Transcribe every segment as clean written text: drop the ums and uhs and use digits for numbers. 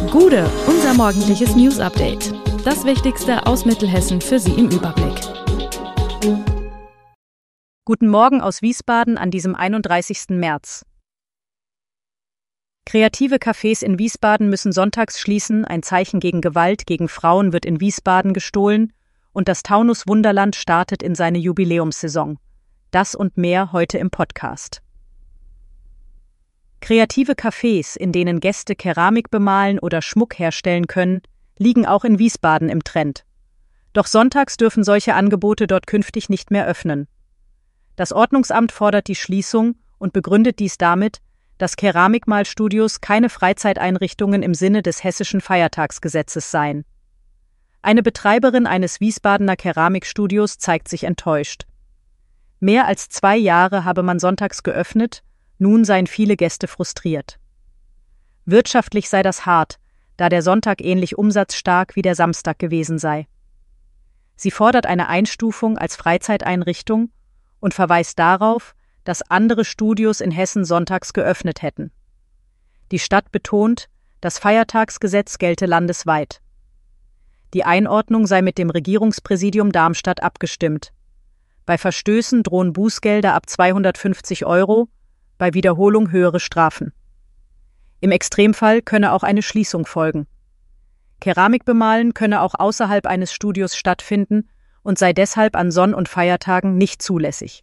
Gude, unser morgendliches News-Update. Das Wichtigste aus Mittelhessen für Sie im Überblick. Guten Morgen aus Wiesbaden an diesem 31. März. Kreative Cafés in Wiesbaden müssen sonntags schließen, ein Zeichen gegen Gewalt gegen Frauen wird in Wiesbaden gestohlen und das Taunus Wunderland startet in seine Jubiläumssaison. Das und mehr heute im Podcast. Kreative Cafés, in denen Gäste Keramik bemalen oder Schmuck herstellen können, liegen auch in Wiesbaden im Trend. Doch sonntags dürfen solche Angebote dort künftig nicht mehr öffnen. Das Ordnungsamt fordert die Schließung und begründet dies damit, dass Keramikmalstudios keine Freizeiteinrichtungen im Sinne des hessischen Feiertagsgesetzes seien. Eine Betreiberin eines Wiesbadener Keramikstudios zeigt sich enttäuscht. Mehr als 2 Jahre habe man sonntags geöffnet, nun seien viele Gäste frustriert. Wirtschaftlich sei das hart, da der Sonntag ähnlich umsatzstark wie der Samstag gewesen sei. Sie fordert eine Einstufung als Freizeiteinrichtung und verweist darauf, dass andere Studios in Hessen sonntags geöffnet hätten. Die Stadt betont, das Feiertagsgesetz gelte landesweit. Die Einordnung sei mit dem Regierungspräsidium Darmstadt abgestimmt. Bei Verstößen drohen Bußgelder ab 250 €, bei Wiederholung höhere Strafen. Im Extremfall könne auch eine Schließung folgen. Keramikbemalen könne auch außerhalb eines Studios stattfinden und sei deshalb an Sonn- und Feiertagen nicht zulässig.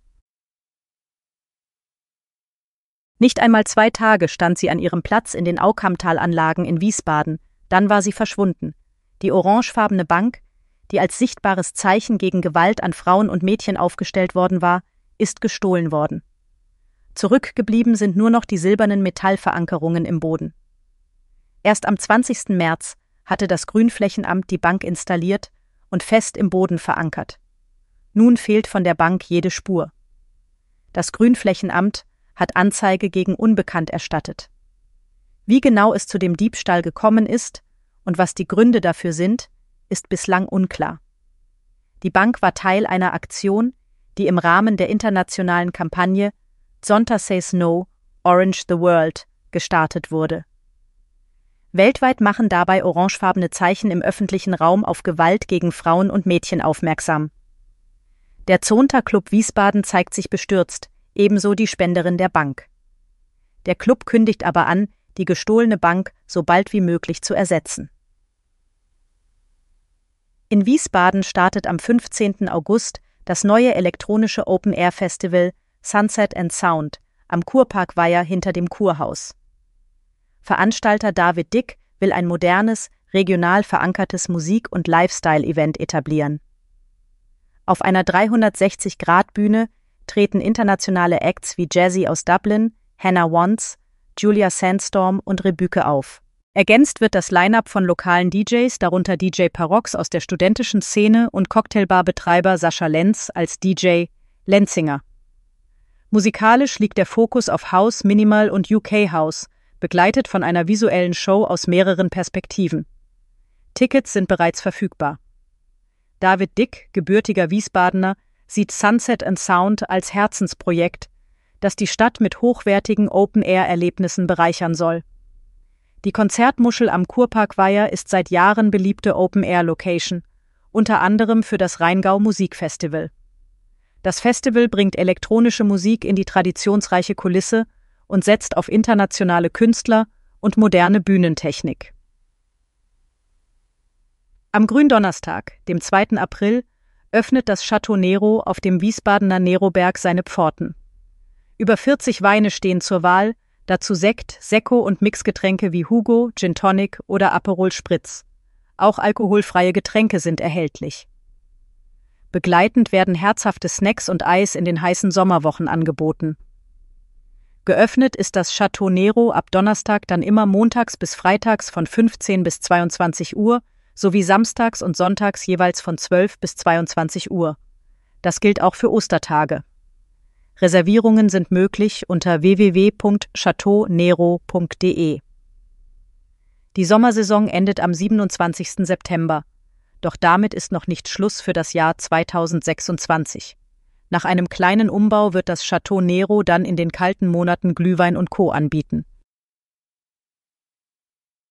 Nicht einmal 2 Tage stand sie an ihrem Platz in den Aukamtalanlagen in Wiesbaden, dann war sie verschwunden. Die orangefarbene Bank, die als sichtbares Zeichen gegen Gewalt an Frauen und Mädchen aufgestellt worden war, ist gestohlen worden. Zurückgeblieben sind nur noch die silbernen Metallverankerungen im Boden. Erst am 20. März hatte das Grünflächenamt die Bank installiert und fest im Boden verankert. Nun fehlt von der Bank jede Spur. Das Grünflächenamt hat Anzeige gegen Unbekannt erstattet. Wie genau es zu dem Diebstahl gekommen ist und was die Gründe dafür sind, ist bislang unklar. Die Bank war Teil einer Aktion, die im Rahmen der internationalen Kampagne Zonta Says No, Orange the World gestartet wurde. Weltweit machen dabei orangefarbene Zeichen im öffentlichen Raum auf Gewalt gegen Frauen und Mädchen aufmerksam. Der Zonta Club Wiesbaden zeigt sich bestürzt, ebenso die Spenderin der Bank. Der Club kündigt aber an, die gestohlene Bank so bald wie möglich zu ersetzen. In Wiesbaden startet am 15. August das neue elektronische Open-Air-Festival Sunset and Sound am Kurparkweiher hinter dem Kurhaus. Veranstalter David Dick will ein modernes, regional verankertes Musik- und Lifestyle-Event etablieren. Auf einer 360-Grad-Bühne treten internationale Acts wie Jazzy aus Dublin, Hannah Wants, Julia Sandstorm und Rebüke auf. Ergänzt wird das Line-up von lokalen DJs, darunter DJ Parox aus der studentischen Szene und Cocktailbarbetreiber Sascha Lenz als DJ Lenzinger. Musikalisch liegt der Fokus auf House, Minimal und UK House, begleitet von einer visuellen Show aus mehreren Perspektiven. Tickets sind bereits verfügbar. David Dick, gebürtiger Wiesbadener, sieht Sunset and Sound als Herzensprojekt, das die Stadt mit hochwertigen Open-Air-Erlebnissen bereichern soll. Die Konzertmuschel am Kurparkweiher ist seit Jahren beliebte Open-Air-Location, unter anderem für das Rheingau Musikfestival. Das Festival bringt elektronische Musik in die traditionsreiche Kulisse und setzt auf internationale Künstler und moderne Bühnentechnik. Am Gründonnerstag, dem 2. April, öffnet das Chateau Nero auf dem Wiesbadener Neroberg seine Pforten. Über 40 Weine stehen zur Wahl, dazu Sekt, Sekko und Mixgetränke wie Hugo, Gin Tonic oder Aperol Spritz. Auch alkoholfreie Getränke sind erhältlich. Begleitend werden herzhafte Snacks und Eis in den heißen Sommerwochen angeboten. Geöffnet ist das Chateau Nero ab Donnerstag dann immer montags bis freitags von 15 bis 22 Uhr sowie samstags und sonntags jeweils von 12 bis 22 Uhr. Das gilt auch für Ostertage. Reservierungen sind möglich unter www.chateaunero.de. Die Sommersaison endet am 27. September. Doch damit ist noch nicht Schluss für das Jahr 2026. Nach einem kleinen Umbau wird das Chateau Nero dann in den kalten Monaten Glühwein und Co. anbieten.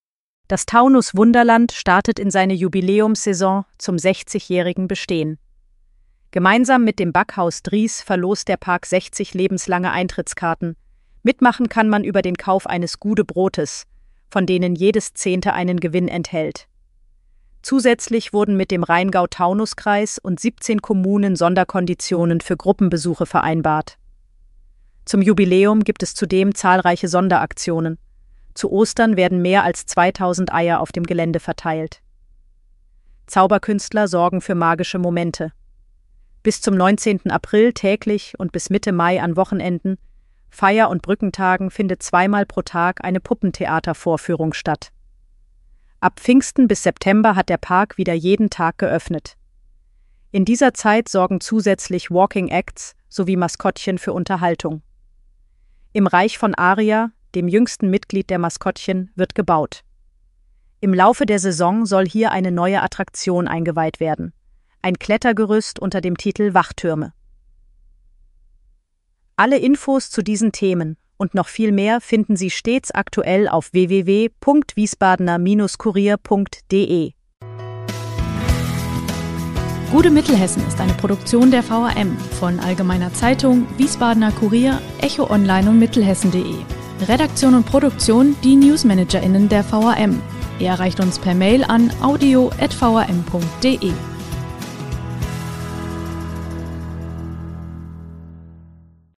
Das Taunus Wunderland startet in seine Jubiläumssaison zum 60-jährigen Bestehen. Gemeinsam mit dem Backhaus Dries verlost der Park 60 lebenslange Eintrittskarten. Mitmachen kann man über den Kauf eines Gude-Brotes, von denen jedes 10. einen Gewinn enthält. Zusätzlich wurden mit dem Rheingau-Taunus-Kreis und 17 Kommunen Sonderkonditionen für Gruppenbesuche vereinbart. Zum Jubiläum gibt es zudem zahlreiche Sonderaktionen. Zu Ostern werden mehr als 2000 Eier auf dem Gelände verteilt. Zauberkünstler sorgen für magische Momente. Bis zum 19. April täglich und bis Mitte Mai an Wochenenden, Feier- und Brückentagen findet zweimal pro Tag eine Puppentheatervorführung statt. Ab Pfingsten bis September hat der Park wieder jeden Tag geöffnet. In dieser Zeit sorgen zusätzlich Walking Acts sowie Maskottchen für Unterhaltung. Im Reich von Aria, dem jüngsten Mitglied der Maskottchen, wird gebaut. Im Laufe der Saison soll hier eine neue Attraktion eingeweiht werden. Ein Klettergerüst unter dem Titel Wachtürme. Alle Infos zu diesen Themen und noch viel mehr finden Sie stets aktuell auf www.wiesbadener-kurier.de. Gude Mittelhessen ist eine Produktion der VRM von Allgemeiner Zeitung, Wiesbadener Kurier, Echo Online und Mittelhessen.de. Redaktion und Produktion die NewsmanagerInnen der VRM. Ihr erreicht uns per Mail an audio@vrm.de.